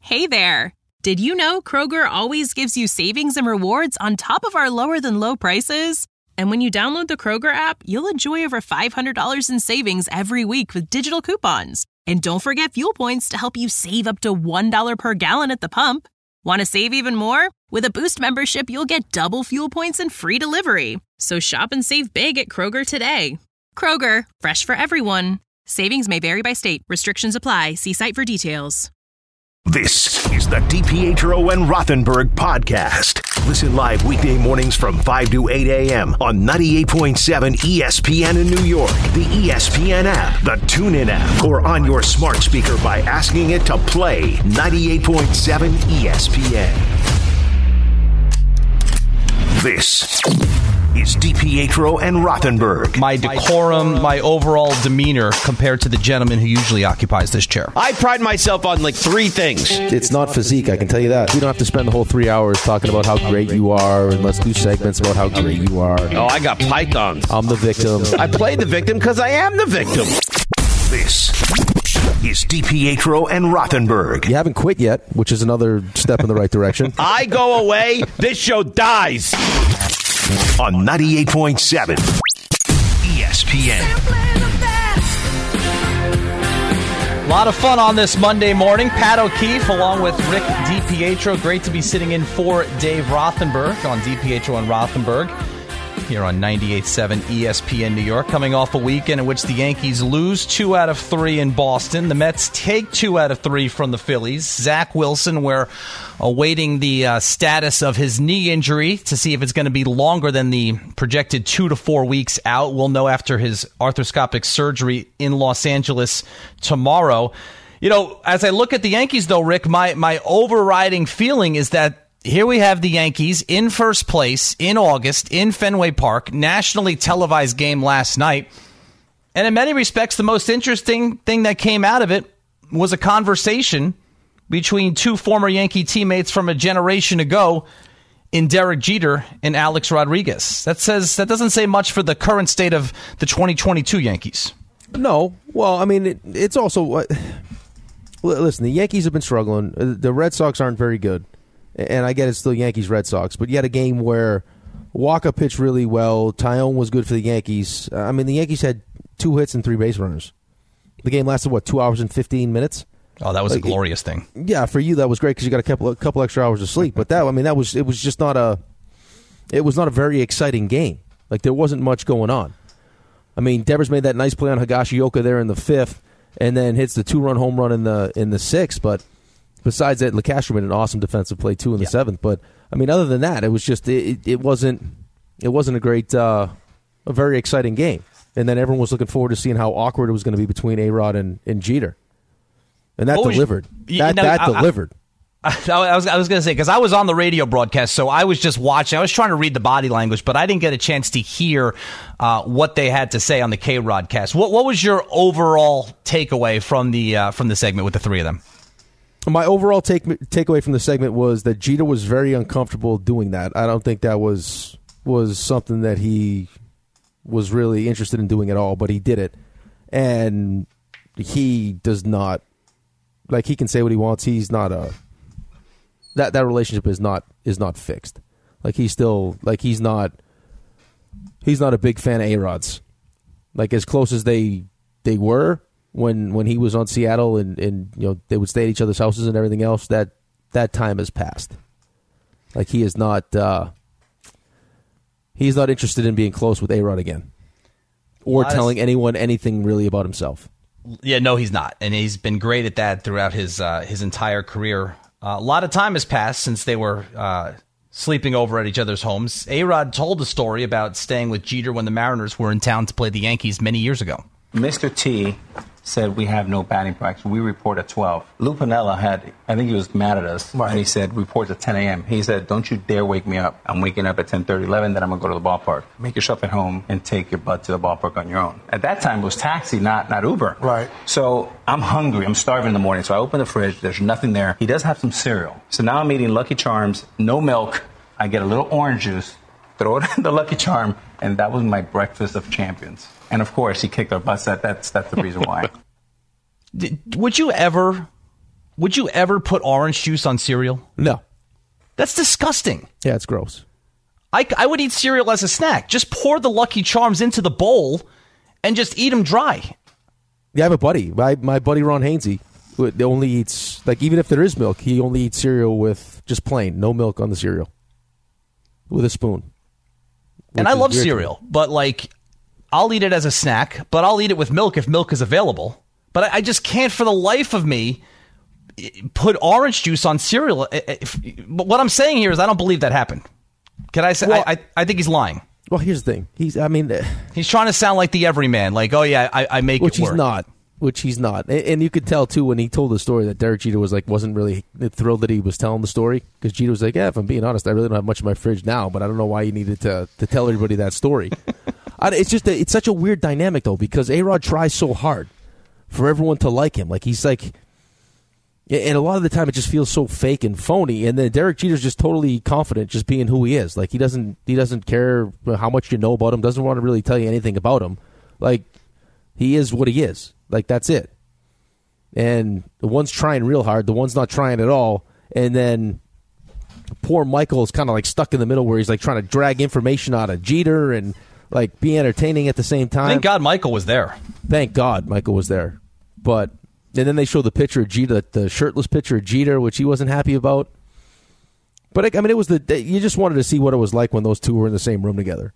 Hey there! Did you know Kroger always gives you savings and rewards on top of our lower-than-low prices? And when you download the Kroger app, you'll enjoy over $500 in savings every week with digital coupons. And don't forget fuel points to help you save up to $1 per gallon at the pump. Want to save even more? With a Boost membership, you'll get double fuel points and free delivery. So shop and save big at Kroger today. Kroger, fresh for everyone. Savings may vary by state. Restrictions apply. See site for details. This is the DiPietro and Rothenberg podcast. Listen live weekday mornings from 5 to 8 a.m. on 98.7 ESPN in New York, the ESPN app, the TuneIn app, or on your smart speaker by asking it to play 98.7 ESPN. This is DiPietro and Rothenberg. My decorum, my overall demeanor compared to the gentleman who usually occupies this chair. I pride myself on like three things. It's not physique, I can tell you that. You don't have to spend the whole 3 hours talking about how great you are, and let's do segments about how great you are. Oh, I got pythons. I'm the victim. I play the victim because I am the victim. This is DiPietro and Rothenberg. You haven't quit yet, which is another step in the right direction. I go away, this show dies. On 98.7 ESPN. A lot of fun on this Monday morning. Pat O'Keefe along with Rick DiPietro. Great to be sitting in for Dave Rothenberg on DiPietro and Rothenberg here on 98.7 ESPN New York. Coming off a weekend in which the Yankees lose 2 out of 3 in Boston. The Mets take 2 out of 3 from the Phillies. Zach Wilson, we're awaiting the status of his knee injury to see if it's going to be longer than the projected 2 to 4 weeks out. We'll know after his arthroscopic surgery in Los Angeles tomorrow. You know, as I look at the Yankees, though, Rick, my overriding feeling is that here we have the Yankees in first place in August in Fenway Park, nationally televised game last night. And in many respects, the most interesting thing that came out of it was a conversation between two former Yankee teammates from a generation ago in Derek Jeter and Alex Rodriguez. That doesn't say much for the current state of the 2022 Yankees. No. Well, I mean, it's also... listen, the Yankees have been struggling. The Red Sox aren't very good. And I get it's still Yankees-Red Sox, but you had a game where Walker pitched really well. Tyone was good for the Yankees. I mean, the Yankees had 2 hits and 3 base runners. The game lasted, 2 hours and 15 minutes? Oh, that was a glorious thing. Yeah, for you that was great because you got a couple extra hours of sleep. But it was just not a very exciting game. Like, there wasn't much going on. I mean, Devers made that nice play on Higashioka there in the 5th, and then hits the 2-run home run in the 6th, but besides that, LeCastro made an awesome defensive play too in the 7th. But I mean, other than that, it was just it wasn't a great, a very exciting game. And then everyone was looking forward to seeing how awkward it was going to be between A-Rod and Jeter, and that delivered. That delivered. I was going to say, because I was on the radio broadcast, so I was just watching. I was trying to read the body language, but I didn't get a chance to hear what they had to say on the K-Rod cast. What was your overall takeaway from the segment with the three of them? My overall takeaway from the segment was that Jeter was very uncomfortable doing that. I don't think that was something that he was really interested in doing at all, but he did it. And he does not, like, he can say what he wants. He's not that relationship is not fixed. Like, he's still, like, he's not a big fan of A-Rod's. Like, as close as they were when he was on Seattle and you know, they would stay at each other's houses and everything else, that time has passed. Like, he is not he's not interested in being close with A-Rod again or telling anyone anything really about himself. Yeah, no, he's not. And he's been great at that throughout his entire career. A lot of time has passed since they were sleeping over at each other's homes. A-Rod told a story about staying with Jeter when the Mariners were in town to play the Yankees many years ago. Mr. T said we have no batting practice. We report at 12. Lou Piniella I think he was mad at us. Right. And he said, report at 10 a.m. He said, don't you dare wake me up. I'm waking up at 10:30, 11, then I'm going to go to the ballpark. Make yourself at home and take your butt to the ballpark on your own. At that time, it was taxi, not Uber. Right. So I'm hungry. I'm starving in the morning. So I open the fridge. There's nothing there. He does have some cereal. So now I'm eating Lucky Charms, no milk. I get a little orange juice, throw it in the Lucky Charm, and that was my breakfast of champions. And, of course, he kicked our butts. That's the reason why. Would you ever would you ever put orange juice on cereal? No. That's disgusting. Yeah, it's gross. I would eat cereal as a snack. Just pour the Lucky Charms into the bowl and just eat them dry. Yeah, I have a buddy. My buddy Ron Hainsey only eats, like, even if there is milk, he only eats cereal with just plain, no milk on the cereal, with a spoon. And I love cereal, but, like, I'll eat it as a snack, but I'll eat it with milk if milk is available. But I just can't for the life of me put orange juice on cereal. But what I'm saying here is I don't believe that happened. Can I say? Well, I think he's lying. Well, here's the thing. He's trying to sound like the everyman. Like, oh yeah, I make it work. Which he's not. And you could tell too when he told the story that Derek Jeter wasn't really thrilled that he was telling the story, because Jeter was like, yeah, if I'm being honest, I really don't have much in my fridge now, but I don't know why you needed to tell everybody that story. It's such a weird dynamic though, because A-Rod tries so hard for everyone to like him. Like, he's like, and a lot of the time it just feels so fake and phony. And then Derek Jeter's just totally confident, just being who he is. Like, he doesn't care how much you know about him. Doesn't want to really tell you anything about him. Like, he is what he is. Like, that's it. And the one's trying real hard, the one's not trying at all. And then poor Michael is kind of like stuck in the middle, where he's like trying to drag information out of Jeter and like be entertaining at the same time. Thank God Michael was there. Thank God Michael was there. But and then they show the picture of Jeter, the shirtless picture of Jeter, which he wasn't happy about. But I mean, it was you just wanted to see what it was like when those two were in the same room together.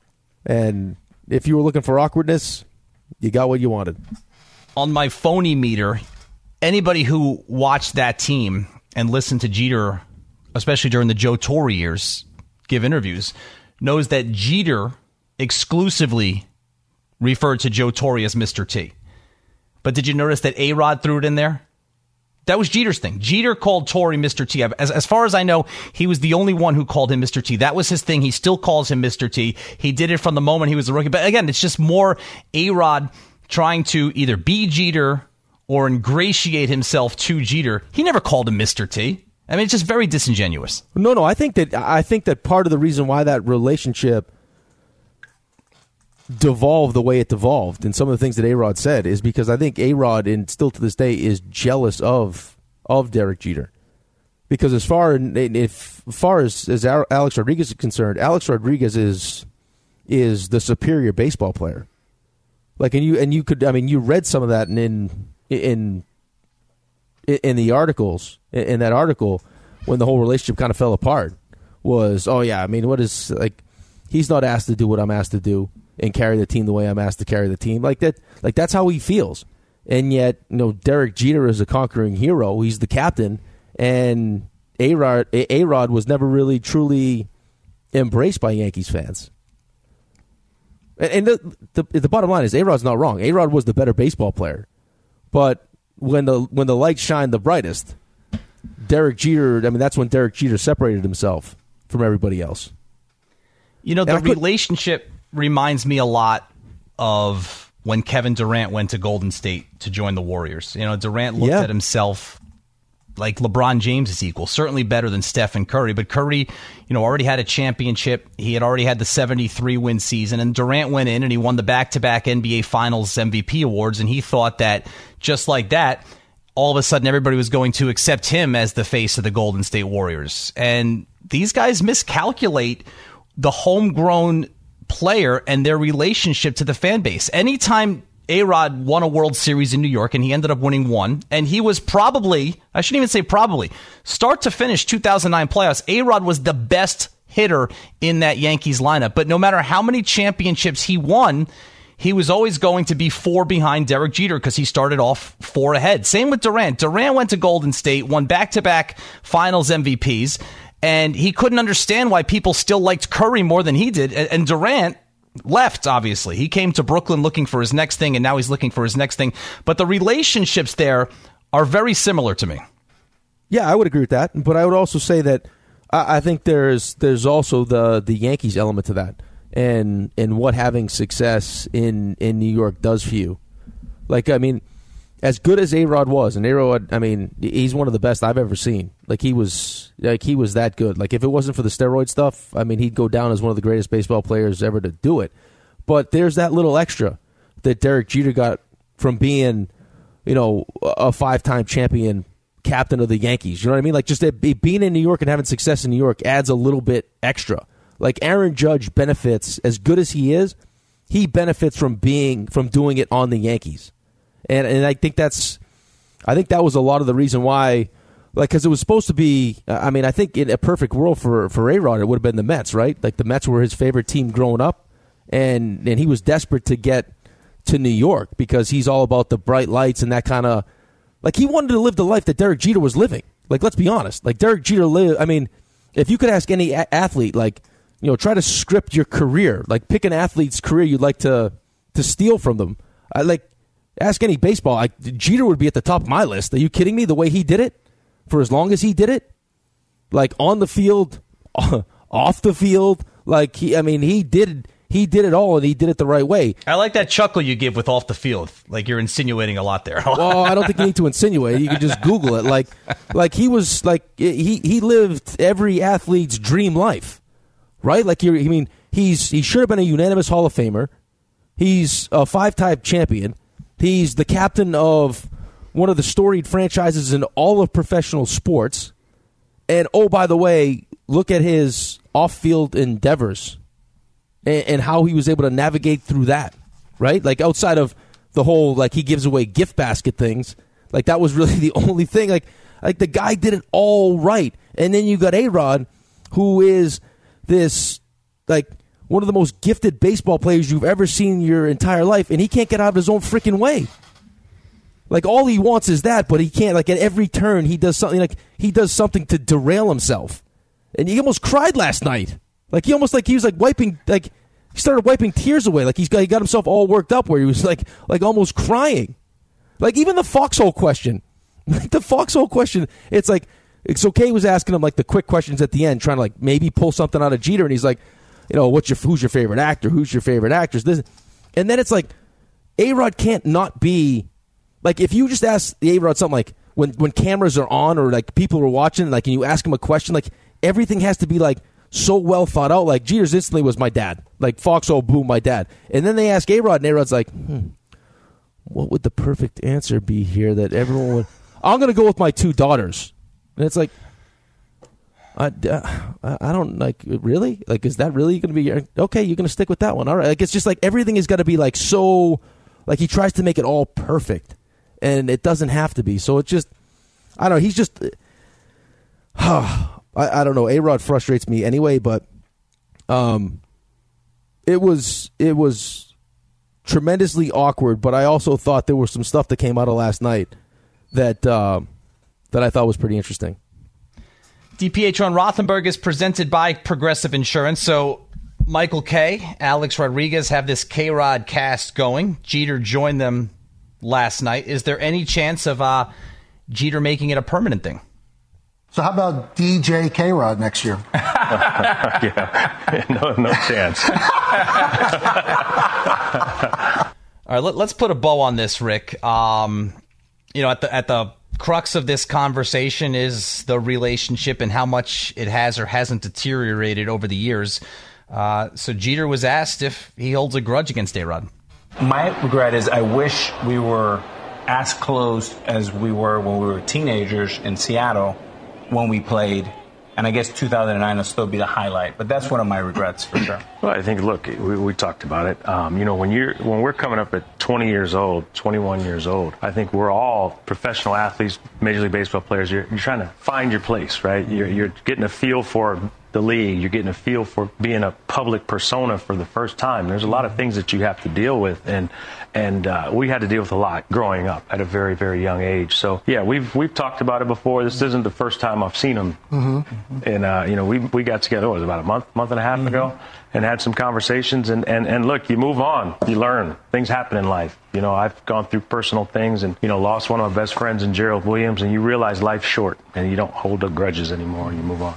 And if you were looking for awkwardness, you got what you wanted. On my phony meter, anybody who watched that team and listened to Jeter, especially during the Joe Torre years, give interviews, knows that Jeter exclusively referred to Joe Torre as Mr. T. But did you notice that A-Rod threw it in there? That was Jeter's thing. Jeter called Torre Mr. T. As far as I know, he was the only one who called him Mr. T. That was his thing. He still calls him Mr. T. He did it from the moment he was a rookie. But again, it's just more A-Rod trying to either be Jeter or ingratiate himself to Jeter. He never called him Mr. T. I mean, it's just very disingenuous. No, I think that part of the reason why that relationship devolved the way it devolved, and some of the things that A-Rod said, is because I think A-Rod, and still to this day, is jealous of Derek Jeter. Because as far as Alex Rodriguez is concerned, Alex Rodriguez is the superior baseball player. Like, and you could, I mean, you read some of that in the articles, in that article, when the whole relationship kind of fell apart, was, oh yeah, I mean, what is, like, he's not asked to do what I'm asked to do and carry the team the way I'm asked to carry the team. Like that, like that's how he feels. And yet, Derek Jeter is a conquering hero. He's the captain, and A-Rod was never really truly embraced by Yankees fans. And the bottom line is, A-Rod's not wrong. A-Rod was the better baseball player, but when the light shined the brightest, Derek Jeter, I mean, that's when Derek Jeter separated himself from everybody else. The relationship reminds me a lot of when Kevin Durant went to Golden State to join the Warriors. Durant looked at himself like LeBron James' equal, certainly better than Stephen Curry. But Curry, already had a championship. He had already had the 73-win season. And Durant went in and he won the back-to-back NBA Finals MVP awards. And he thought that just like that, all of a sudden everybody was going to accept him as the face of the Golden State Warriors. And these guys miscalculate the homegrown player and their relationship to the fan base. Anytime A-Rod won a World Series in New York, and he ended up winning one, and he was probably, I shouldn't even say probably, start to finish 2009 playoffs, A-Rod was the best hitter in that Yankees lineup. But no matter how many championships he won, he was always going to be 4 behind Derek Jeter because he started off 4 ahead. Same with Durant. Durant went to Golden State, won back-to-back Finals MVPs, and he couldn't understand why people still liked Curry more than he did. And Durant left, obviously. He came to Brooklyn looking for his next thing, and now he's looking for his next thing. But the relationships there are very similar to me. Yeah, I would agree with that. But I would also say that I think there's also the Yankees element to that, and what having success in New York does for you. Like, I mean, as good as A-Rod was, and A-Rod, I mean, he's one of the best I've ever seen. He was that good. Like, if it wasn't for the steroid stuff, I mean, he'd go down as one of the greatest baseball players ever to do it. But there's that little extra that Derek Jeter got from being, a 5-time champion captain of the Yankees. You know what I mean? Like, just being in New York and having success in New York adds a little bit extra. Like, Aaron Judge benefits, as good as he is, he benefits from doing it on the Yankees. And I think that was a lot of the reason why, like, because it was supposed to be, I mean, I think in a perfect world for A-Rod, it would have been the Mets, right? Like, the Mets were his favorite team growing up, and he was desperate to get to New York because he's all about the bright lights and that kind of, like, he wanted to live the life that Derek Jeter was living. Like, let's be honest. Like, Derek Jeter lived, I mean, if you could ask any athlete, like, you know, try to script your career, like, pick an athlete's career you'd like to steal from them. Ask any baseball. Jeter would be at the top of my list. Are you kidding me? The way he did it, for as long as he did it, like, on the field, off the field, like, he did it all, and he did it the right way. I like that chuckle you give with off the field. Like, you're insinuating a lot there. Well, I don't think you need to insinuate. You can just Google it. Like he was, like, he lived every athlete's dream life, right? Like, he should have been a unanimous Hall of Famer. He's a 5-time champion. He's the captain of one of the storied franchises in all of professional sports. And, oh, by the way, look at his off-field endeavors and how he was able to navigate through that, right? Like, outside of the whole, like, he gives away gift basket things, like, that was really the only thing. Like the guy did it all right. And then you got A-Rod, who is this, like, one of the most gifted baseball players you've ever seen in your entire life, and he can't get out of his own freaking way. Like, all he wants is that, but he can't. Like, at every turn, he does something to derail himself. And he almost cried last night. Like, he was wiping, like, he started wiping tears away. Like, he got himself all worked up where he was, like almost crying. Like, even the foxhole question. Like, the foxhole question, it's like, it's okay. He was asking him, like, the quick questions at the end, trying to, like, maybe pull something out of Jeter, and he's like, you know, who's your favorite actor? Who's your favorite actress? And then it's like, A-Rod can't not be, like, if you just ask the A-Rod something like, when cameras are on or, like, people are watching, like, and you ask him a question, like, everything has to be, like, so well thought out. Like, Jeter's instantly was my dad. Like, foxhole, boom, my dad. And then they ask A-Rod, and A-Rod's like, what would the perfect answer be here that everyone would, I'm going to go with my 2 daughters. And it's like, I don't, like, really? Like, is that really going to be okay, you're going to stick with that one. All right. Like, it's just like everything has got to be, like, so, like, he tries to make it all perfect, and it doesn't have to be. So it's just, I don't know. He's just, I don't know. A-Rod frustrates me anyway, but it was tremendously awkward, but I also thought there was some stuff that came out of last night that I thought was pretty interesting. DPetro and Rothenberg is presented by Progressive Insurance. So Michael Kay, Alex Rodriguez have this K-Rod cast going. Jeter joined them last night. Is there any chance of Jeter making it a permanent thing? So how about DJ K-Rod next year? Yeah, no chance. All right, let's put a bow on this, Rick. You know, at the crux of this conversation is the relationship and how much it has or hasn't deteriorated over the years. So Jeter was asked if he holds a grudge against A-Rod. My regret is I wish we were as close as we were when we were teenagers in Seattle when we played. And I guess 2009 will still be the highlight. But that's one of my regrets for sure. Well, I think, look, we talked about it. You know, when we're coming up at 20 years old, 21 years old, I think we're all professional athletes, Major League Baseball players. You're trying to find your place, right? You're getting a feel for the league. You're getting a feel for being a public persona for the first time. There's a lot of things that you have to deal with, and we had to deal with a lot growing up at a very, very young age. So yeah, we've talked about it before. This isn't the first time I've seen him. Mm-hmm. And you know, we got together, what was it, about a month and a half ago, and had some conversations. And look, you move on, you learn. Things happen in life. You know, I've gone through personal things, and you know, lost one of my best friends in Gerald Williams, and you realize life's short, and you don't hold the grudges anymore, and you move on.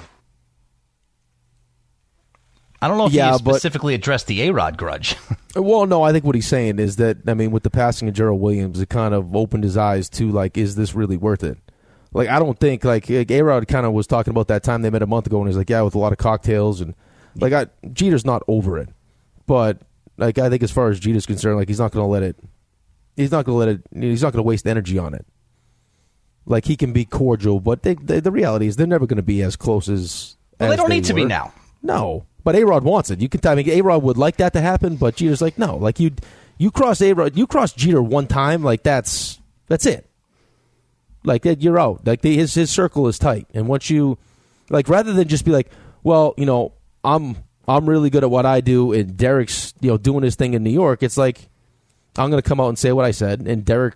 I don't know if he specifically addressed the A-Rod grudge. Well, no, I think what he's saying is that, I mean, with the passing of Gerald Williams, it kind of opened his eyes to, like, is this really worth it? Like, I don't think, like A-Rod kind of was talking about that time they met a month ago, and he's like, yeah, with a lot of cocktails, and, like, Jeter's not over it. But, like, I think as far as Jeter's concerned, like, he's not going to waste energy on it. Like, he can be cordial, but the reality is they're never going to be as close as. Well, they don't need to be now. No, but A-Rod wants it. A-Rod would like that to happen, but Jeter's like, no. Like, you cross A-Rod, you cross Jeter one time, like that's it. Like, you're out. Like, his circle is tight, and once you, like, rather than just be like, well, I'm really good at what I do, and Derek's doing his thing in New York. It's like, I'm going to come out and say what I said, and Derek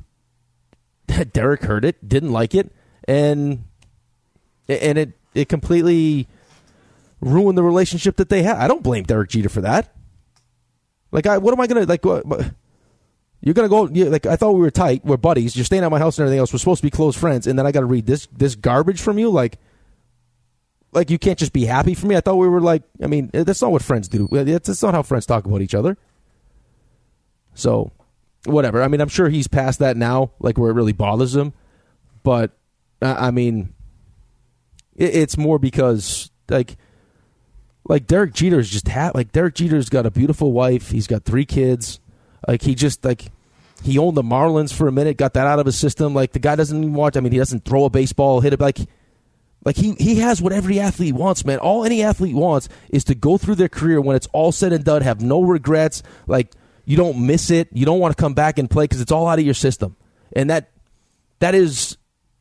heard it, didn't like it, and it completely ruined the relationship that they had. I don't blame Derek Jeter for that. Like, what am I going to, like, you're going to go, like, I thought we were tight, we're buddies, you're staying at my house and everything else, we're supposed to be close friends, and then I got to read this garbage from you? Like, you can't just be happy for me? I thought we were like, that's not what friends do. That's not how friends talk about each other. So, whatever. I'm sure he's past that now, like, where it really bothers him. But, it's more because, like Derek Jeter's just Derek Jeter's got a beautiful wife. He's got 3 kids. Like, he just, like, he owned the Marlins for a minute, got that out of his system. Like, the guy doesn't even watch. He doesn't throw a baseball, hit it. Like he has what every athlete wants, man. All any athlete wants is to go through their career when it's all said and done, have no regrets. Like, you don't miss it. You don't want to come back and play because it's all out of your system. And that is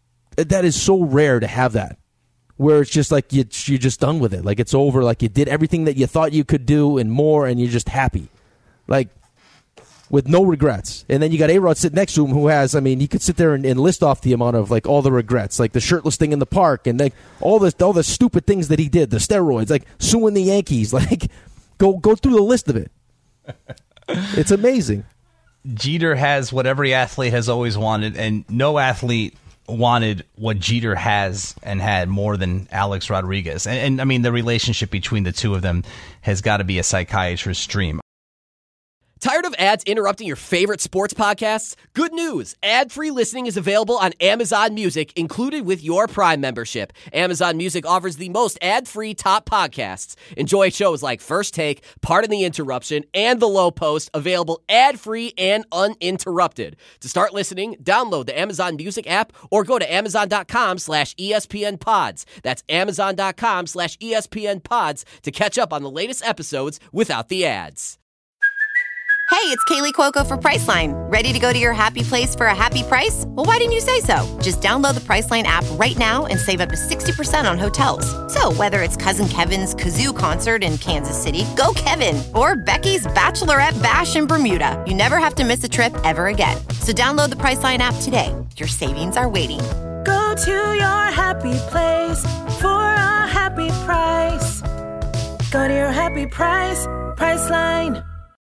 so rare to have that, where it's just like you're just done with it. Like, it's over. Like, you did everything that you thought you could do and more, and you're just happy. Like, with no regrets. And then you got A-Rod sitting next to him who has, he could sit there and list off the amount of, like, all the regrets. Like, the shirtless thing in the park and, like, all the stupid things that he did, the steroids, like, suing the Yankees. Like, go through the list of it. It's amazing. Jeter has what every athlete has always wanted, and no athlete wanted what Jeter has and had more than Alex Rodriguez. And the relationship between the two of them has got to be a psychiatrist's dream. Tired of ads interrupting your favorite sports podcasts? Good news! Ad-free listening is available on Amazon Music, included with your Prime membership. Amazon Music offers the most ad-free top podcasts. Enjoy shows like First Take, Pardon the Interruption, and The Low Post, available ad-free and uninterrupted. To start listening, download the Amazon Music app or go to amazon.com/ESPN Pods. That's amazon.com/ESPN Pods to catch up on the latest episodes without the ads. Hey, it's Kaylee Cuoco for Priceline. Ready to go to your happy place for a happy price? Well, why didn't you say so? Just download the Priceline app right now and save up to 60% on hotels. So whether it's Cousin Kevin's Kazoo Concert in Kansas City, go Kevin, or Becky's Bachelorette Bash in Bermuda, you never have to miss a trip ever again. So download the Priceline app today. Your savings are waiting. Go to your happy place for a happy price. Go to your happy price, Priceline.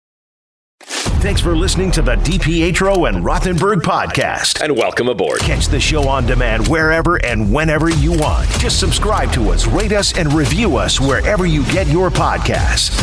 Thanks for listening to the DiPietro and Rothenberg podcast. And welcome aboard. Catch the show on demand wherever and whenever you want. Just subscribe to us, rate us, and review us wherever you get your podcasts.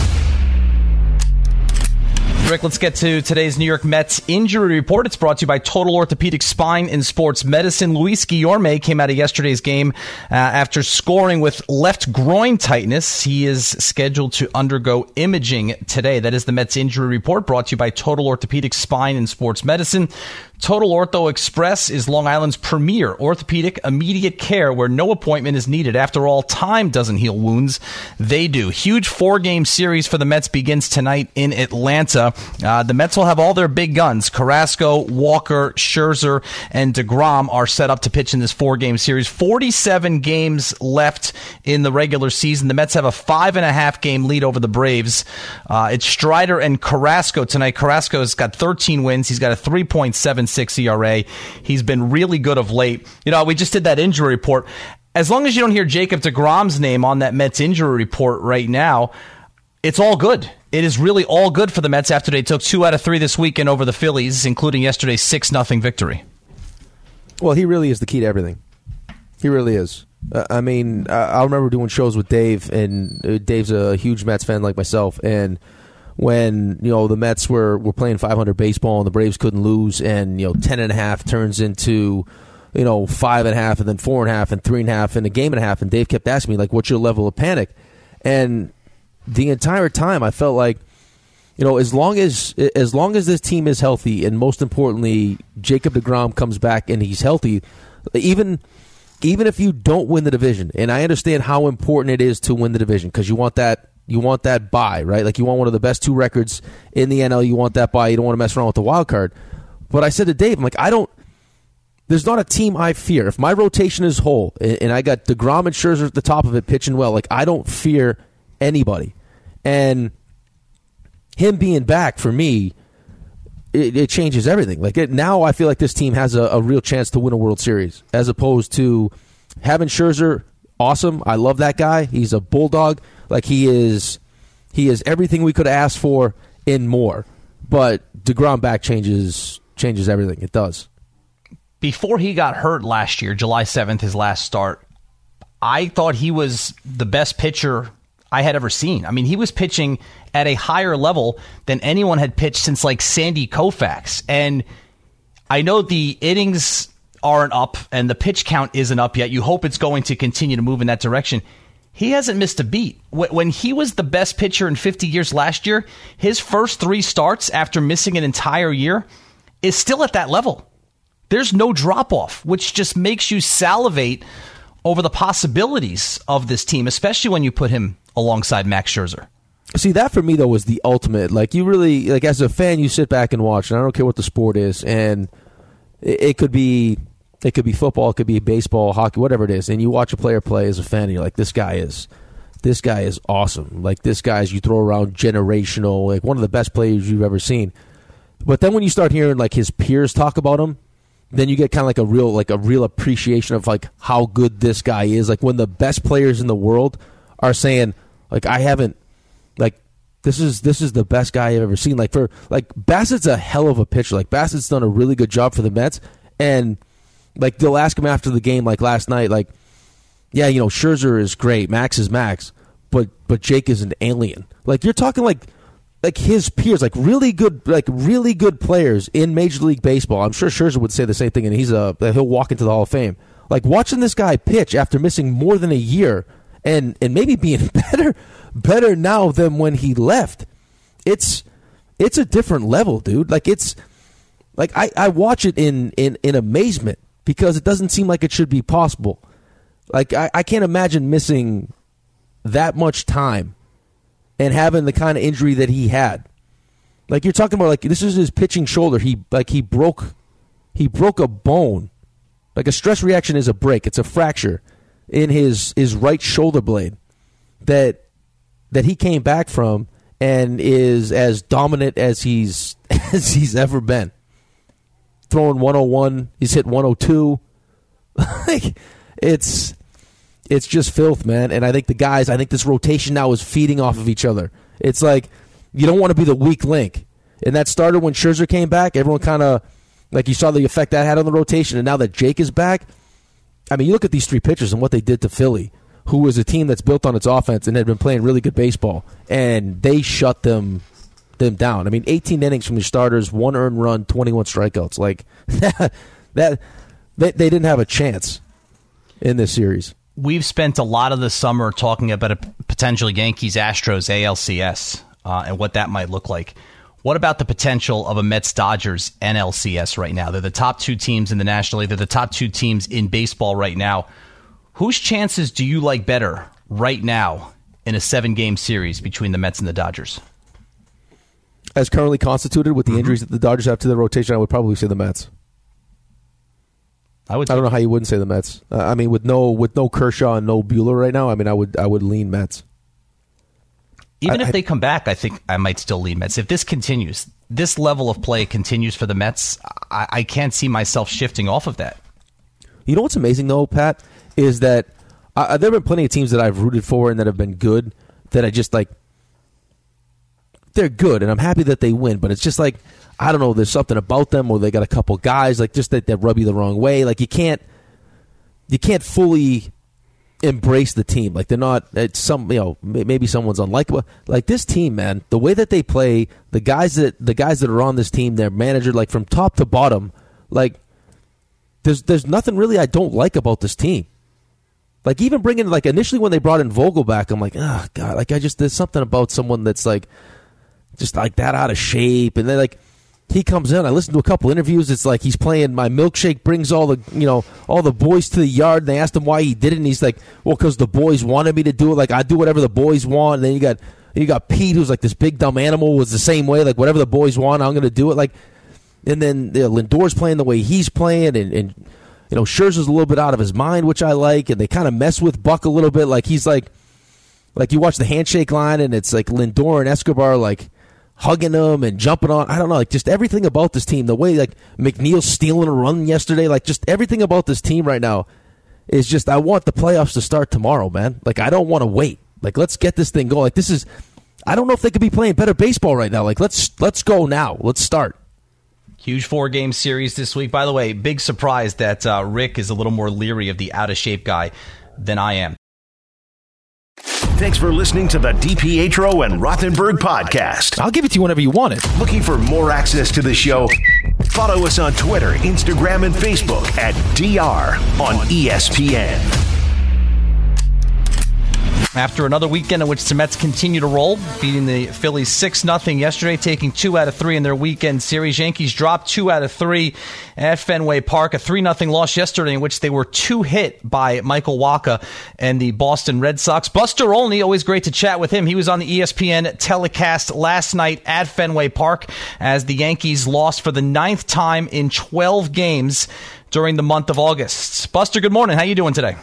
Rick, let's get to today's New York Mets injury report. It's brought to you by Total Orthopedic Spine and Sports Medicine. Luis Guillorme came out of yesterday's game after scoring with left groin tightness. He is scheduled to undergo imaging today. That is the Mets injury report, brought to you by Total Orthopedic Spine and Sports Medicine. Total Ortho Express is Long Island's premier orthopedic immediate care where no appointment is needed. After all, time doesn't heal wounds. They do. Huge 4-game series for the Mets begins tonight in Atlanta. The Mets will have all their big guns. Carrasco, Walker, Scherzer, and DeGrom are set up to pitch in this 4-game series. 47 games left in the regular season. The Mets have a 5.5-game lead over the Braves. It's Strider and Carrasco tonight. Carrasco's got 13 wins. He's got a 3.76 ERA. He's been really good of late. We just did that injury report. As long as you don't hear Jacob DeGrom's name on that Mets injury report right now, it's all good. It is really all good for the Mets after they took 2 out of 3 this weekend over the Phillies, including yesterday's 6-0 victory. Well, he really is the key to everything. He really is. I remember doing shows with Dave, and Dave's a huge Mets fan like myself, and when the Mets were playing 500 baseball and the Braves couldn't lose, and 10.5 turns into 5.5 and then 4.5 and 3.5 and a game and a half, and Dave kept asking me, like, what's your level of panic? And the entire time I felt like, as long as this team is healthy, and most importantly Jacob DeGrom comes back and he's healthy, Even if you don't win the division, and I understand how important it is to win the division because you want that bye, right? Like you want one of the best 2 records in the NL. You want that bye. You don't want to mess around with the wild card. But I said to Dave, I'm like, there's not a team I fear. If my rotation is whole and I got DeGrom and Scherzer at the top of it pitching well, like I don't fear anybody. And him being back for me, it changes everything. Like now I feel like this team has a real chance to win a World Series as opposed to having Scherzer. Awesome. I love that guy. He's a bulldog. Like he is everything we could ask for and more. But DeGrom back changes everything. It does. Before he got hurt last year, July 7th, his last start, I thought he was the best pitcher I had ever seen. I mean, he was pitching at a higher level than anyone had pitched since like Sandy Koufax. And I know the innings aren't up and the pitch count isn't up yet. You hope it's going to continue to move in that direction. He hasn't missed a beat. When he was the best pitcher in 50 years last year, his first 3 starts after missing an entire year is still at that level. There's no drop-off, which just makes you salivate over the possibilities of this team, especially when you put him alongside Max Scherzer. See, that for me, though, was the ultimate. Like, you really, like, as a fan, you sit back and watch, and I don't care what the sport is, and it could be football, it could be baseball, hockey, whatever it is, and you watch a player play as a fan, and you're like, this guy is awesome. Like, this guy's, you throw around generational, like, one of the best players you've ever seen. But then when you start hearing, like, his peers talk about him, then you get kind of like a real appreciation of like how good this guy is. Like when the best players in the world are saying, like, I haven't, like, this is the best guy I've ever seen. Like Bassett's a hell of a pitcher. Like Bassett's done a really good job for the Mets, and like they'll ask him after the game, like last night, like, yeah, you know, Scherzer is great, Max is Max, but Jake is an alien. Like you're talking like his peers, like really good players in Major League Baseball. I'm sure Scherzer would say the same thing, and he'll walk into the Hall of Fame. Like watching this guy pitch after missing more than a year, and maybe being better now than when he left. It's a different level, dude. Like it's like I watch it in amazement because it doesn't seem like it should be possible. Like I can't imagine missing that much time and having the kind of injury that he had. Like you're talking about, like this is his pitching shoulder. He broke a bone. Like a stress reaction is a break. It's a fracture in his right shoulder blade that he came back from and is as dominant as he's ever been. Throwing 101, he's hit 102. Like it's just filth, man. And I think this rotation now is feeding off of each other. It's like you don't want to be the weak link. And that started when Scherzer came back. Everyone kind of, like you saw the effect that had on the rotation. And now that Jake is back, I mean, you look at these 3 pitchers and what they did to Philly, who was a team that's built on its offense and had been playing really good baseball. And they shut them down. I mean, 18 innings from the starters, 1 earned run, 21 strikeouts. Like they didn't have a chance in this series. We've spent a lot of the summer talking about a potential Yankees-Astros ALCS and what that might look like. What about the potential of a Mets-Dodgers NLCS right now? They're the top 2 teams in the National League. They're the top 2 teams in baseball right now. Whose chances do you like better right now in a 7-game series between the Mets and the Dodgers? As currently constituted with the injuries that the Dodgers have to their rotation, I would probably say the Mets. I don't know how you wouldn't say the Mets. I mean, with no Kershaw and no Buehler right now, I mean, I would lean Mets. Even if they come back, I think I might still lean Mets. If this continues, this level of play continues for the Mets, I can't see myself shifting off of that. You know what's amazing, though, Pat, is that there have been plenty of teams that I've rooted for and that have been good that I just, like, they're good, and I'm happy that they win, but it's just like, I don't know, there's something about them, or they got a couple guys, like, just that rub you the wrong way. Like, you can't fully embrace the team. Like, they're not, it's some, you know, maybe someone's unlikable. Like, this team, man, the way that they play, the guys that are on this team, their manager, like, from top to bottom, like, there's nothing really I don't like about this team. Like, even bringing, like, initially when they brought in Vogel back, I'm like, oh, God, like, there's something about someone that's, like, just, like, that out of shape. And then, like, he comes in. I listened to a couple interviews. It's like he's playing My Milkshake Brings all the boys to the yard. And they asked him why he did it, and he's like, well, because the boys wanted me to do it. Like, I do whatever the boys want. And then you got Pete, who's like this big dumb animal, was the same way. Like, whatever the boys want, I'm going to do it. Like, and then Lindor's playing the way he's playing, and Scherzer's a little bit out of his mind, which I like. And they kind of mess with Buck a little bit. Like, he's like you watch the handshake line, and it's like Lindor and Escobar like hugging him and jumping on. I don't know, like just everything about this team. The way like McNeil stealing a run yesterday, like just everything about this team right now is just. I want the playoffs to start tomorrow, man. Like I don't want to wait. Like let's get this thing going. Like this is. I don't know if they could be playing better baseball right now. Like let's go now. Let's start. Huge 4-game series this week. By the way, big surprise that Rick is a little more leery of the out-of-shape guy than I am. Thanks for listening to the DiPietro and Rothenberg podcast. I'll give it to you whenever you want it. Looking for more access to the show? Follow us on Twitter, Instagram, and Facebook at DR on ESPN. After another weekend in which the Mets continue to roll, beating the Phillies 6-0 yesterday, taking 2 out of 3 in their weekend series. Yankees dropped 2 out of 3 at Fenway Park. A 3-0 loss yesterday in which they were 2-hit by Michael Wacha and the Boston Red Sox. Buster Olney, always great to chat with him. He was on the ESPN telecast last night at Fenway Park as the Yankees lost for the 9th time in 12 games during the month of August. Buster, good morning. How you doing today?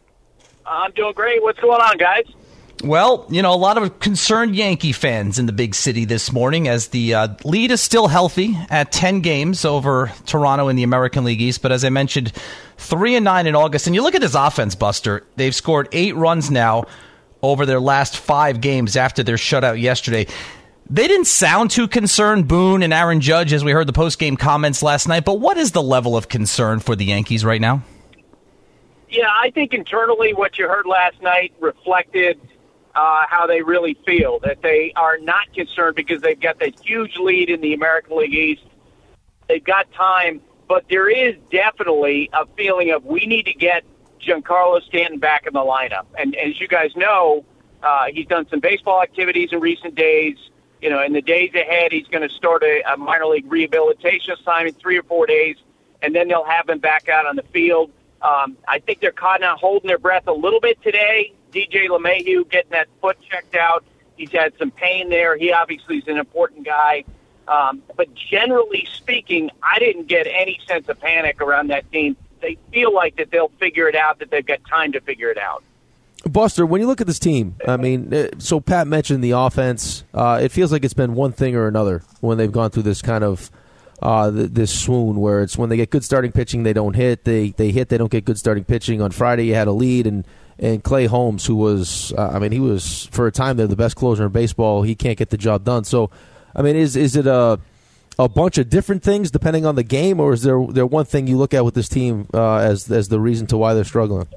I'm doing great. What's going on, guys? Well, a lot of concerned Yankee fans in the big city this morning as the lead is still healthy at 10 games over Toronto in the American League East. But as I mentioned, 3-9 in August. And you look at this offense, Buster. They've scored 8 runs now over their last 5 games after their shutout yesterday. They didn't sound too concerned, Boone and Aaron Judge, as we heard the post-game comments last night. But what is the level of concern for the Yankees right now? Yeah, I think internally what you heard last night reflected how they really feel, that they are not concerned because they've got that huge lead in the American League East. They've got time, but there is definitely a feeling of we need to get Giancarlo Stanton back in the lineup. And as you guys know, he's done some baseball activities in recent days. In the days ahead, he's going to start a minor league rehabilitation assignment, 3 or 4 days, and then they'll have him back out on the field. I think they're caught now holding their breath a little bit today. DJ LeMahieu getting that foot checked out. He's had some pain there. He obviously is an important guy. But generally speaking, I didn't get any sense of panic around that team. They feel like that they'll figure it out, that they've got time to figure it out. Buster, when you look at this team, I mean, so Pat mentioned the offense. It feels like it's been one thing or another when they've gone through this kind of this swoon where it's when they get good starting pitching, they don't hit. They hit, they don't get good starting pitching. On Friday, you had a lead, and Clay Holmes, who was, he was, for a time, the best closer in baseball. He can't get the job done. So, I mean, is it a bunch of different things depending on the game, or is there one thing you look at with this team as the reason to why they're struggling?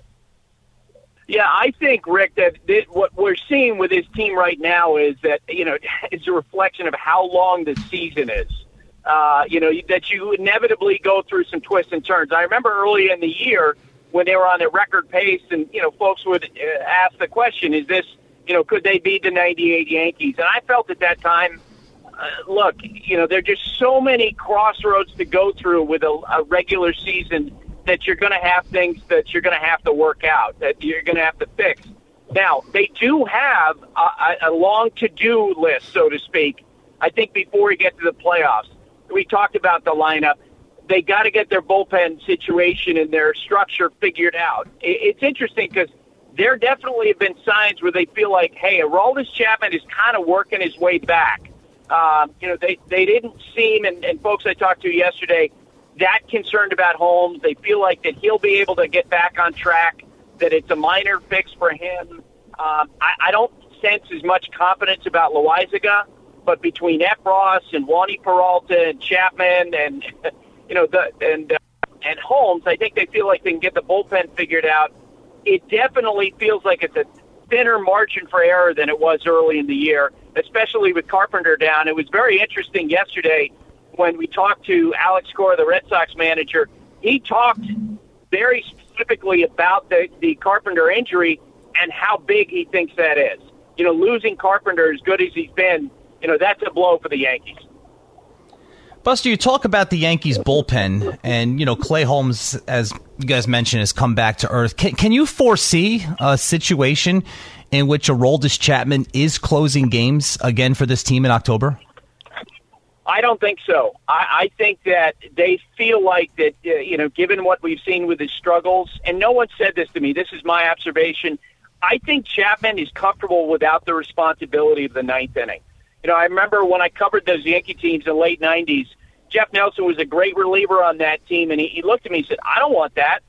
Yeah, I think, Rick, that what we're seeing with this team right now is that, it's a reflection of how long the season is. That you inevitably go through some twists and turns. I remember early in the year when they were on their record pace and, folks would ask the question, is this, could they beat the 98 Yankees? And I felt at that time, look, there are just so many crossroads to go through with a regular season that you're going to have things that you're going to have to work out, that you're going to have to fix. Now, they do have a long to-do list, so to speak, I think, before we get to the playoffs. We talked about the lineup. They got to get their bullpen situation and their structure figured out. It's interesting because there definitely have been signs where they feel like, hey, Aroldis Chapman is kind of working his way back. They didn't seem, and folks I talked to yesterday, that concerned about Holmes. They feel like that he'll be able to get back on track, that it's a minor fix for him. I don't sense as much confidence about Loaizaga. But between Efros and Wandy Peralta and Chapman and and Holmes, I think they feel like they can get the bullpen figured out. It definitely feels like it's a thinner margin for error than it was early in the year, especially with Carpenter down. It was very interesting yesterday when we talked to Alex Cora, the Red Sox manager. He talked very specifically about the Carpenter injury and how big he thinks that is. Losing Carpenter as good as he's been, that's a blow for the Yankees. Buster, you talk about the Yankees bullpen, and Clay Holmes, as you guys mentioned, has come back to earth. Can you foresee a situation in which Aroldis Chapman is closing games again for this team in October? I don't think so. I think that they feel like that, given what we've seen with his struggles, and no one said this to me, this is my observation, I think Chapman is comfortable without the responsibility of the ninth inning. I remember when I covered those Yankee teams in the late 90s, Jeff Nelson was a great reliever on that team, and he looked at me and said, I don't want that.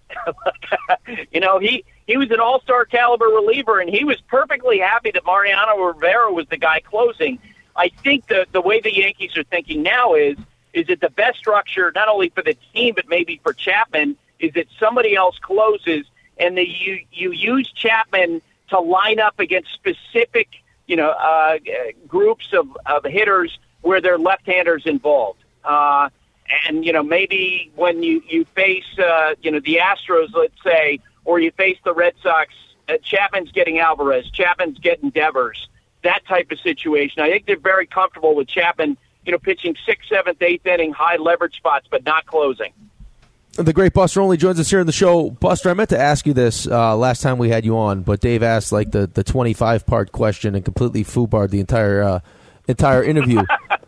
He was an all-star caliber reliever, and he was perfectly happy that Mariano Rivera was the guy closing. I think the way the Yankees are thinking now is that the best structure, not only for the team but maybe for Chapman, is that somebody else closes, and that you use Chapman to line up against specific groups of hitters where there are left-handers involved. And maybe when you face, the Astros, let's say, or you face the Red Sox, Chapman's getting Alvarez, Chapman's getting Devers, that type of situation. I think they're very comfortable with Chapman, pitching 6th, 7th, 8th inning, high leverage spots, but not closing. The great Buster Olney joins us here in the show. Buster, I meant to ask you this last time we had you on, but Dave asked like the 25-part question and completely foobarred the entire interview.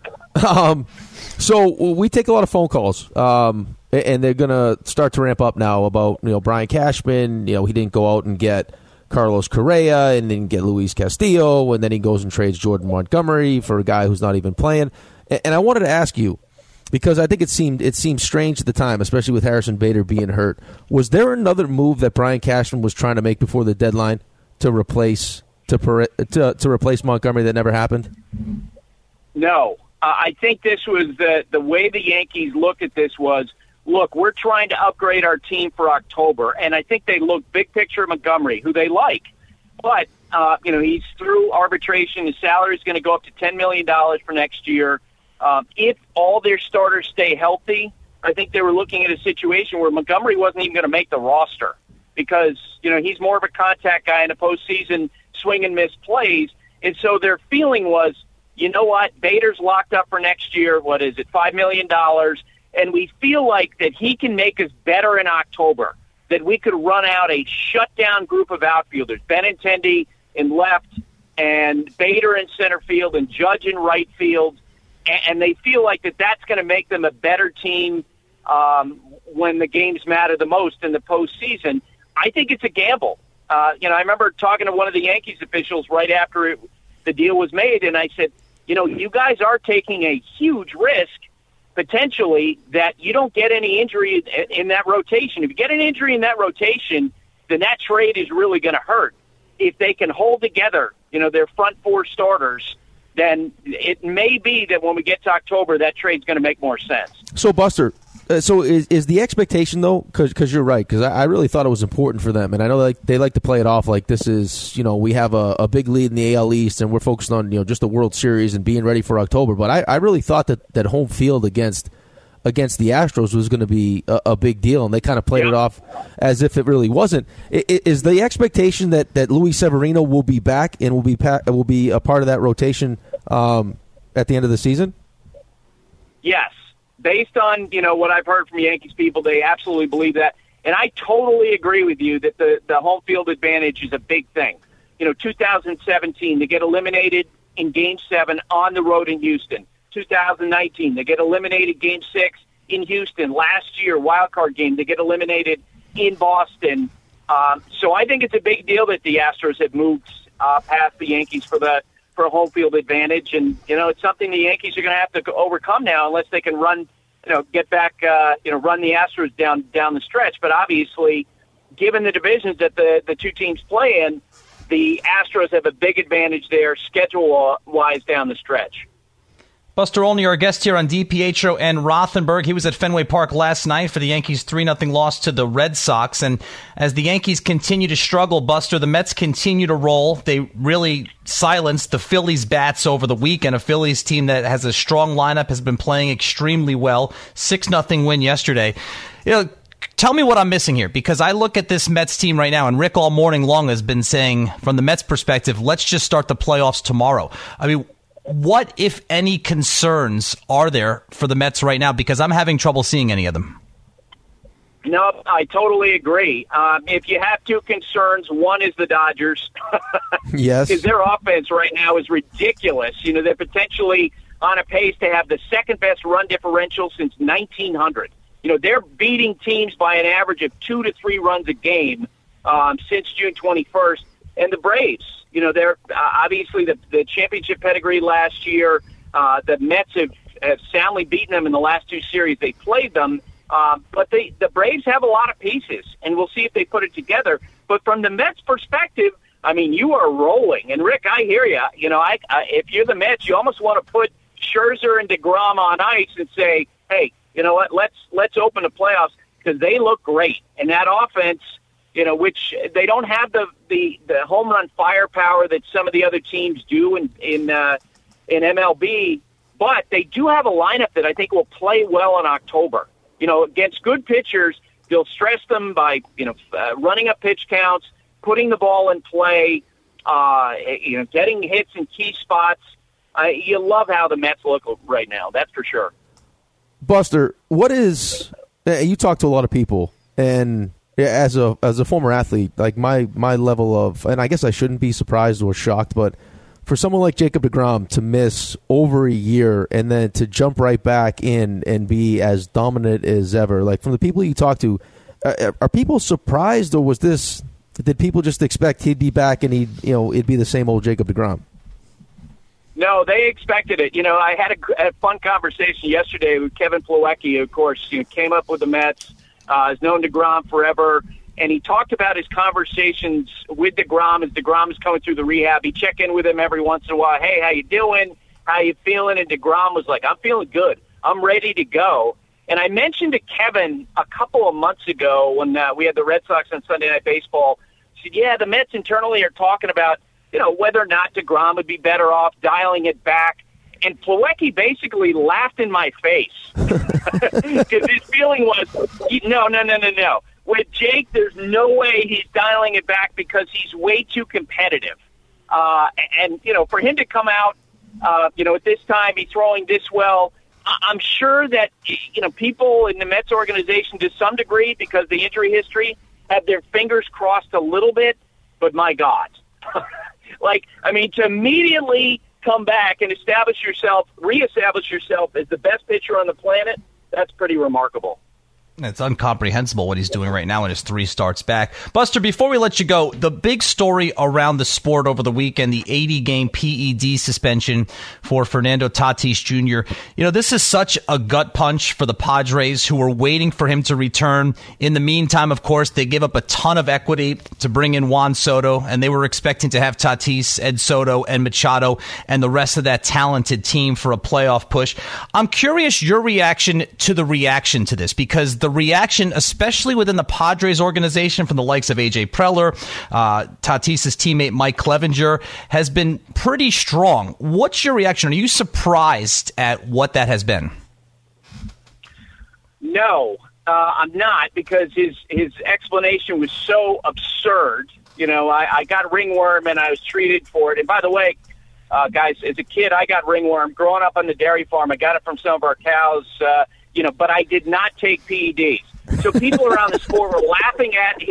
So we take a lot of phone calls, and they're going to start to ramp up now about Brian Cashman. He didn't go out and get Carlos Correa and then get Luis Castillo, and then he goes and trades Jordan Montgomery for a guy who's not even playing. And I wanted to ask you, because I think it seemed strange at the time, especially with Harrison Bader being hurt. Was there another move that Brian Cashman was trying to make before the deadline to replace Montgomery that never happened? No. I think this was the way the Yankees looked at this was, look, we're trying to upgrade our team for October, and I think they look big picture Montgomery, who they like. But, he's through arbitration. His salary is going to go up to $10 million for next year. If all their starters stay healthy, I think they were looking at a situation where Montgomery wasn't even going to make the roster because, he's more of a contact guy in the postseason, swing and miss plays. And so their feeling was, you know what, Bader's locked up for next year. What is it, $5 million? And we feel like that he can make us better in October, that we could run out a shutdown group of outfielders, Benintendi in left and Bader in center field and Judge in right field. And they feel like that's going to make them a better team when the games matter the most in the postseason. I think it's a gamble. I remember talking to one of the Yankees officials right after the deal was made, and I said, you guys are taking a huge risk potentially that you don't get any injury in that rotation. If you get an injury in that rotation, then that trade is really going to hurt. If they can hold together, their front four starters, then it may be that when we get to October, that trade's going to make more sense. So, Buster, is the expectation, though, because you're right, because I really thought it was important for them, and I know they like to play it off like this is, we have a big lead in the AL East, and we're focused on, just the World Series and being ready for October, but I really thought that home field against the Astros was going to be a big deal, and they kind of played it off as if it really wasn't. Is the expectation that Luis Severino will be back and will be a part of that rotation at the end of the season? Yes. Based on, what I've heard from Yankees people, they absolutely believe that. And I totally agree with you that the home field advantage is a big thing. 2017, they get eliminated in Game 7 on the road in Houston. 2019, they get eliminated Game 6 in Houston. Last year, wild card game, they get eliminated in Boston. So I think it's a big deal that the Astros have moved past the Yankees for a home field advantage, and it's something the Yankees are going to have to overcome now, unless they can run the Astros down the stretch. But obviously, given the divisions that the two teams play in, the Astros have a big advantage there, schedule-wise, down the stretch. Buster Olney, our guest here on DiPietro and Rothenberg. He was at Fenway Park last night for the Yankees' 3-0 loss to the Red Sox. And as the Yankees continue to struggle, Buster, the Mets continue to roll. They really silenced the Phillies' bats over the weekend. A Phillies team that has a strong lineup, has been playing extremely well. 6-0 win yesterday. Tell me what I'm missing here, because I look at this Mets team right now, and Rick all morning long has been saying, from the Mets' perspective, let's just start the playoffs tomorrow. I mean, What, if any, concerns are there for the Mets right now? Because I'm having trouble seeing any of them. No, I totally agree. If you have two concerns, one is the Dodgers. Yes. Because their offense right now is ridiculous. You know, they're potentially on a pace to have the second best run differential since 1900. You know, they're beating teams by an average of 2 to 3 runs a game since June 21st. And the Braves, you know, they're obviously the championship pedigree last year. The Mets have soundly beaten them in the last 2 series they played them. But the Braves have a lot of pieces, and we'll see if they put it together. But from the Mets' perspective, I mean, you are rolling. And, Rick, I hear you. You know, if you're the Mets, you almost want to put Scherzer and DeGrom on ice and say, hey, you know what, let's open the playoffs, because they look great. And that offense, you know, which they don't have the home run firepower that some of the other teams do in MLB, but they do have a lineup that I think will play well in October. You know, against good pitchers, they'll stress them by, you know, running up pitch counts, putting the ball in play, you know, getting hits in key spots. You love how the Mets look right now, that's for sure. Buster, what is you talk to a lot of people, and as a former athlete, like my level of, and I guess I shouldn't be surprised or shocked, but for someone like Jacob deGrom to miss over a year and then to jump right back in and be as dominant as ever, like from the people you talk to, are people surprised, or did people just expect he'd be back and it'd be the same old Jacob deGrom? No, they expected it. You know, I had a fun conversation yesterday with Kevin Plawecki, who, of course, came up with the Mets, has known DeGrom forever, and he talked about his conversations with DeGrom as DeGrom is coming through the rehab. He checked in with him every once in a while. Hey, how you doing? How you feeling? And DeGrom was like, I'm feeling good. I'm ready to go. And I mentioned to Kevin a couple of months ago when we had the Red Sox on Sunday Night Baseball, I said, yeah, the Mets internally are talking about, you know, whether or not DeGrom would be better off dialing it back. And Plawecki basically laughed in my face because his feeling was, no. With Jake, there's no way he's dialing it back because he's way too competitive. And, you know, for him to come out, you know, at this time, he's throwing this well, I'm sure that, you know, people in the Mets organization to some degree, because the injury history, have their fingers crossed a little bit. But my God. Like, I mean, to immediately come back and reestablish yourself as the best pitcher on the planet, that's pretty remarkable. It's incomprehensible what he's doing right now in his 3 starts back. Buster, before we let you go, the big story around the sport over the weekend, the 80-game PED suspension for Fernando Tatis Jr. You know, this is such a gut punch for the Padres, who were waiting for him to return. In the meantime, of course, they gave up a ton of equity to bring in Juan Soto, and they were expecting to have Tatis, Ed Soto, and Machado, and the rest of that talented team for a playoff push. I'm curious your reaction to this, because the reaction, especially within the Padres organization from the likes of A.J. Preller, Tatis's teammate Mike Clevenger, has been pretty strong. What's your reaction? Are you surprised at what that has been? No, I'm not, because his explanation was so absurd. You know, I got ringworm and I was treated for it. And by the way, guys, as a kid, I got ringworm. Growing up on the dairy farm, I got it from some of our cows, you know, but I did not take PEDs. So people around the sport were laughing at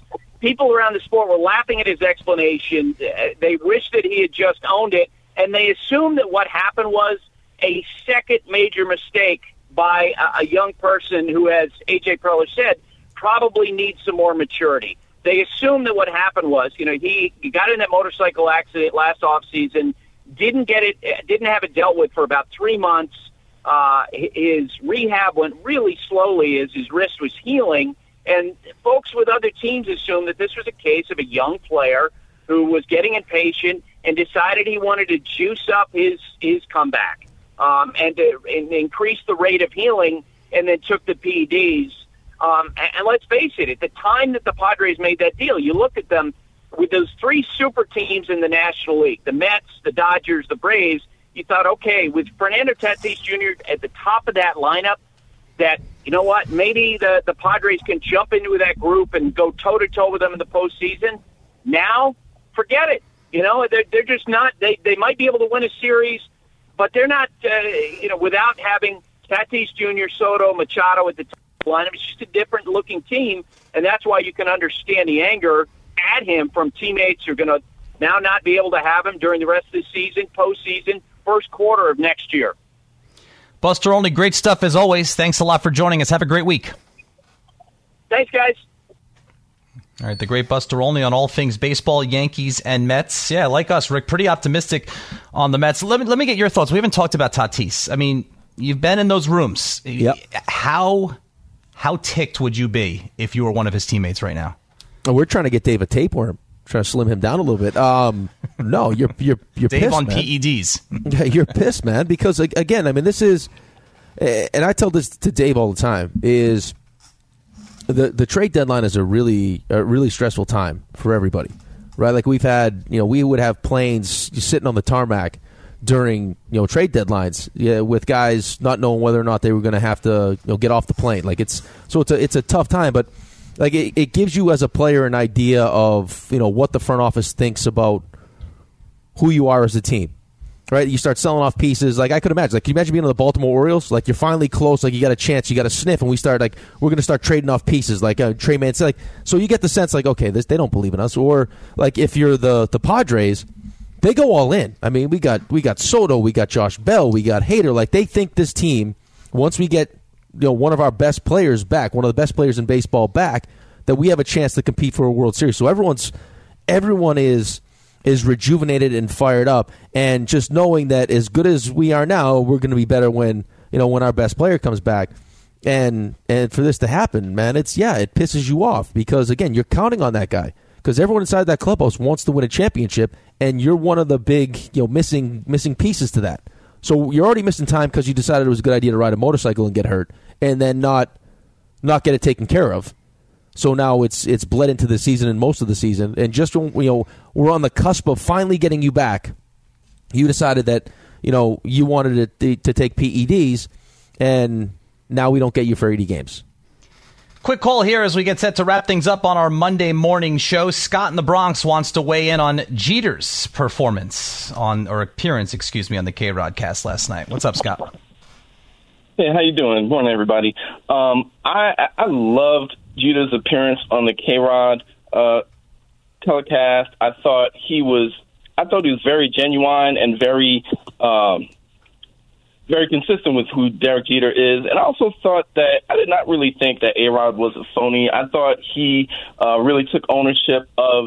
his explanation. They wished that he had just owned it, and they assumed that what happened was a second major mistake by a young person who, as A.J. Preller said, probably needs some more maturity. They assumed that what happened was, you know, he got in that motorcycle accident last offseason, didn't have it dealt with for about 3 months. His rehab went really slowly as his wrist was healing, and folks with other teams assumed that this was a case of a young player who was getting impatient and decided he wanted to juice up his comeback and increase the rate of healing, and then took the PEDs. And let's face it, at the time that the Padres made that deal, you looked at them with those 3 super teams in the National League, the Mets, the Dodgers, the Braves. You thought, okay, with Fernando Tatis Jr. at the top of that lineup, that, you know what, maybe the Padres can jump into that group and go toe-to-toe with them in the postseason. Now, forget it. You know, they're just not. They might be able to win a series, but they're not, without having Tatis Jr., Soto, Machado at the top of the lineup, it's just a different-looking team, and that's why you can understand the anger at him from teammates who are going to now not be able to have him during the rest of the season, postseason, first quarter of next year. Buster Olney, great stuff as always. Thanks a lot for joining us. Have a great week. Thanks, guys. All right, the great Buster Olney on all things baseball, Yankees, and Mets. Yeah, like us, Rick, pretty optimistic on the Mets. Let me get your thoughts. We haven't talked about Tatis. I mean, you've been in those rooms. Yep. How ticked would you be if you were one of his teammates right now? We're trying to get Dave a tapeworm, trying to slim him down a little bit. No, you're Dave pissed, on man. PEDs. Yeah, you're pissed, man, because, again, I mean, this is, and I tell this to Dave all the time, is the trade deadline is a really stressful time for everybody, right? Like we've had, we would have planes sitting on the tarmac during, trade deadlines, with guys not knowing whether or not they were going to have to, get off the plane. Like it's a tough time, but like it gives you as a player an idea of, what the front office thinks about who you are as a team. Right, you start selling off pieces. Like I could imagine. Like, can you imagine being on the Baltimore Orioles? Like you're finally close. Like you got a chance. You got a sniff, and we're going to start trading off pieces. Like Trey Mancini. Like, so you get the sense, like, okay, they don't believe in us. Or like if you're the Padres, they go all in. I mean, we got Soto, we got Josh Bell, we got Hader. Like they think this team, once we get one of our best players back, one of the best players in baseball back, that we have a chance to compete for a World Series. So everyone is rejuvenated and fired up, and just knowing that as good as we are now, we're going to be better when our best player comes back. And for this to happen, man, it pisses you off because, again, you're counting on that guy because everyone inside that clubhouse wants to win a championship, and you're one of the big missing pieces to that. So you're already missing time because you decided it was a good idea to ride a motorcycle and get hurt, and then not get it taken care of. So now it's bled into the season and most of the season. And just when we're on the cusp of finally getting you back, you decided that you wanted to take PEDs, and now we don't get you for 80 games. Quick call here as we get set to wrap things up on our Monday morning show. Scott in the Bronx wants to weigh in on Jeter's appearance on the K-Rod cast last night. What's up, Scott? Hey, how you doing? Morning, everybody. I loved Jeter's appearance on the K-Rod telecast. I thought he was very genuine and very consistent with who Derek Jeter is. And I also thought that I did not really think that A-Rod was a phony. I thought he really took ownership of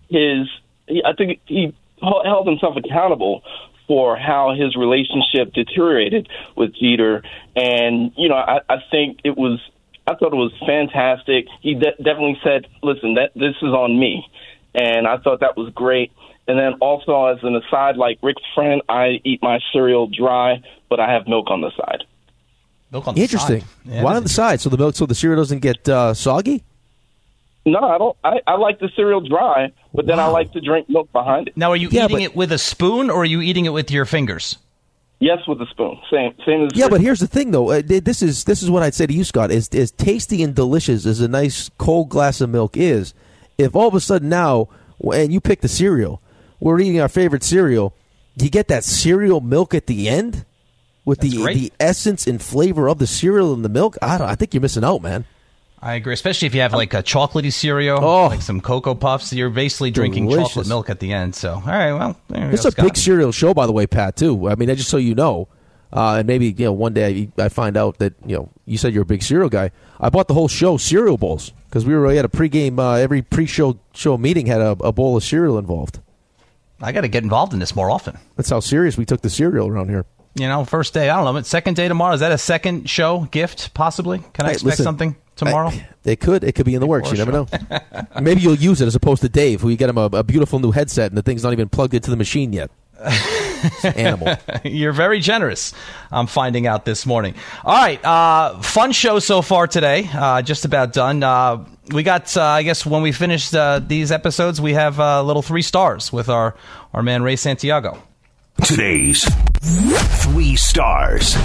I think he held himself accountable for how his relationship deteriorated with Jeter. And, I thought it was fantastic. He definitely said, listen, this is on me. And I thought that was great. And then also, as an aside, like Rick's friend, I eat my cereal dry, but I have milk on the side. Milk on the Interesting. side? Yeah, why on the side? So the cereal doesn't get soggy? No, I don't. I like the cereal dry, but then I like to drink milk behind it. Now, are you eating it with a spoon, or are you eating it with your fingers? Yes, with a spoon. Same as. Yeah, but here's the thing, though. This is what I'd say to you, Scott. As tasty and delicious as a nice cold glass of milk is, if all of a sudden now, and you pick the cereal, we're eating our favorite cereal, you get that cereal milk at the end with the essence and flavor of the cereal and the milk. I think you're missing out, man. I agree, especially if you have like a chocolatey cereal, like some Cocoa Puffs. You're basically drinking chocolate milk at the end. So, all right, well, it's a big cereal show, by the way, Pat. Too. I mean, just so you know, and maybe one day I find out that you said you're a big cereal guy. I bought the whole show cereal bowls because we had a pregame. Every pre-show meeting had a bowl of cereal involved. I got to get involved in this more often. That's how serious we took the cereal around here. First day, I don't know, but second day tomorrow, is that a second show gift, possibly? Can I expect something tomorrow? It could be in the works. You never know. Maybe you'll use it as opposed to Dave, who you get him a beautiful new headset, and the thing's not even plugged into the machine yet. Animal. You're very generous, I'm finding out this morning. All right, fun show so far today. Just about done. We got, I guess, when we finish these episodes, we have little 3 stars with our man Ray Santiago. Today's 3 stars.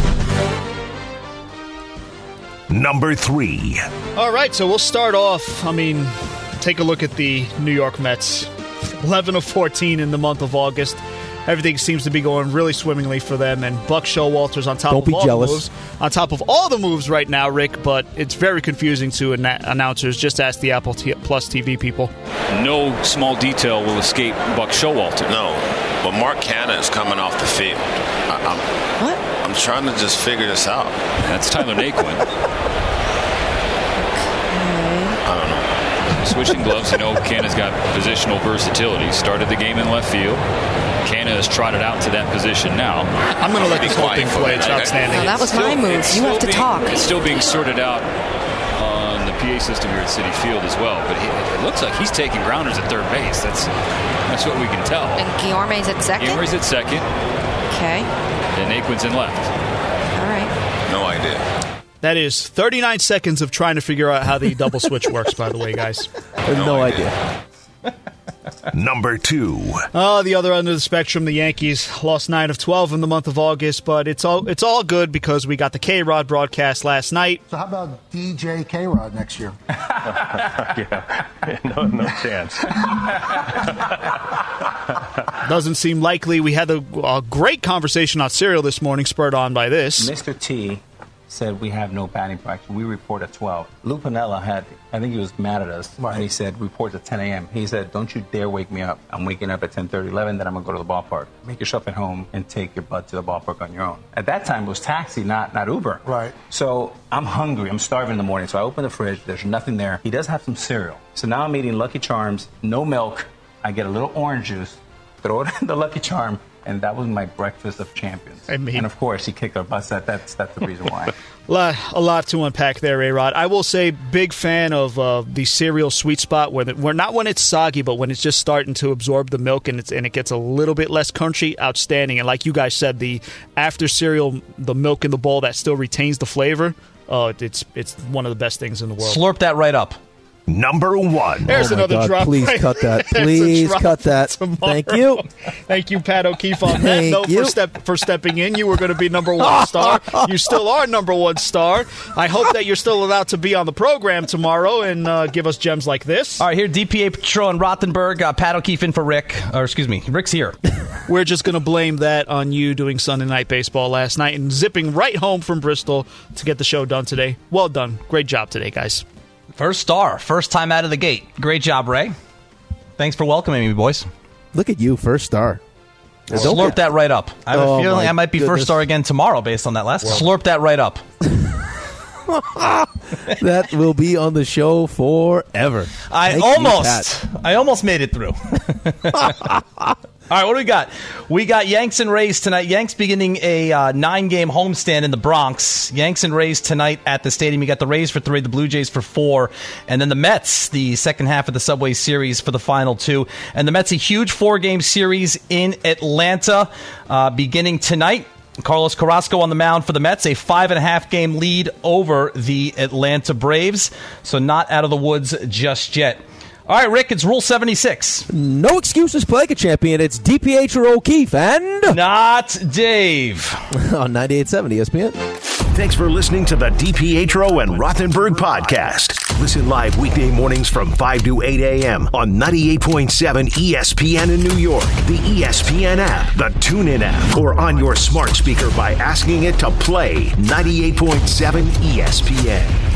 Number 3. All right, so we'll start off. Take a look at the New York Mets. 11 of 14 in the month of August. everything seems to be going really swimmingly for them. And Buck Showalter's on top Don't of be all jealous. the moves. On top of all the moves right now, Rick, but it's very confusing to announcers. Just ask the Apple Plus TV people. No small detail will escape Buck Showalter. No, but Mark Cannon is coming off the field. What? I'm trying to just figure this out. That's Tyler Naquin. I don't know. Switching gloves, Cannon's got positional versatility. Started the game in left field. Cannon has trotted out to that position now. I'm going to let this whole thing play. It's outstanding. No, that was my move. You have to talk. It's still being sorted out on the PA system here at Citi Field as well. But it looks like he's taking grounders at third base. That's what we can tell. And Guillorme's at second? Guillorme's at second. Okay. And Naquin's in left. All right. No idea. That is 39 seconds of trying to figure out how the double switch works, by the way, guys. No idea. Number 2. Oh, the other end of the spectrum, the Yankees lost 9 of 12 in the month of August, but it's all good because we got the K-Rod broadcast last night. So how about DJ K-Rod next year? Yeah, no chance. Doesn't seem likely. We had a great conversation on Serial this morning, spurred on by this. Mr. T said we have no batting practice. We report at 12. Lou Piniella I think he was mad at us. Right. And he said, report at 10 a.m. He said, don't you dare wake me up. I'm waking up at 10:30, 11, then I'm going to go to the ballpark. Make yourself at home and take your butt to the ballpark on your own. At that time, it was taxi, not Uber. Right. So I'm hungry. I'm starving in the morning. So I open the fridge. There's nothing there. He does have some cereal. So now I'm eating Lucky Charms, no milk. I get a little orange juice, throw it in the Lucky Charm, and that was my breakfast of champions. And of course, he kicked our butts. That's the reason why. A lot to unpack there, A-Rod. I will say, big fan of the cereal sweet spot, where not when it's soggy, but when it's just starting to absorb the milk and it gets a little bit less crunchy. Outstanding. And like you guys said, the after cereal, the milk in the bowl that still retains the flavor, it's one of the best things in the world. Slurp that right up. Number 1. There's another God, drop. Please cut that. Please cut that. Thank you. Thank you, Pat O'Keefe, on that note for stepping in. You were going to be number 1 star. You still are number 1 star. I hope that you're still allowed to be on the program tomorrow and give us gems like this. All right, here, DiPietro and Rothenberg. Pat O'Keefe in for Rick. Or excuse me, Rick's here. We're just going to blame that on you doing Sunday Night Baseball last night and zipping right home from Bristol to get the show done today. Well done. Great job today, guys. First star. First time out of the gate. Great job, Ray. Thanks for welcoming me, boys. Look at you, first star. Slurp that right up. I have a feeling I might be first star again tomorrow based on that last one. Slurp that right up. That will be on the show forever. I almost made it through. All right, what do we got? We got Yanks and Rays tonight. Yanks beginning a 9-game homestand in the Bronx. Yanks and Rays tonight at the stadium. You got the Rays for 3, the Blue Jays for 4, and then the Mets, the second half of the Subway Series for the final 2. And the Mets, a huge 4-game series in Atlanta beginning tonight. Carlos Carrasco on the mound for the Mets, a 5.5-game lead over the Atlanta Braves. So not out of the woods just yet. All right, Rick, it's Rule 76. No excuses, play like a champion. It's DiPietro O'Keefe and... Not Dave. On 98.7 ESPN. Thanks for listening to the DiPietro and Rothenberg podcast. Listen live weekday mornings from 5 to 8 a.m. on 98.7 ESPN in New York, the ESPN app, the TuneIn app, or on your smart speaker by asking it to play 98.7 ESPN.